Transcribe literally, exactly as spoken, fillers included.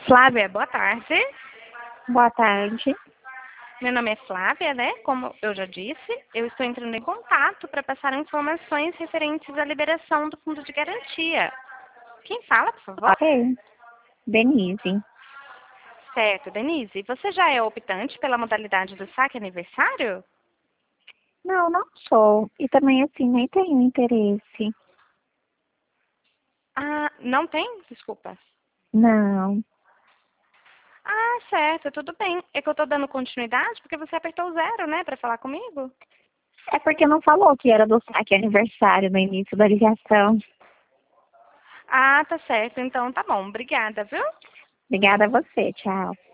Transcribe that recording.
Flávia, boa tarde. Boa tarde. Meu nome é Flávia, né? Como eu já disse, eu estou entrando em contato para passar informações referentes à liberação do fundo de garantia. Quem fala, por favor? Ok. Denise. Certo, Denise. Você já é optante pela modalidade do saque aniversário? Não, não sou. E também, assim, nem tenho interesse. Ah, não tem? Desculpa. Não. Ah, certo, tudo bem. É que eu estou dando continuidade porque você apertou o zero, né, para falar comigo? É porque não falou que era do saque aniversário no início da ligação. Ah, tá certo. Então tá bom. Obrigada, viu? Obrigada a você. Tchau.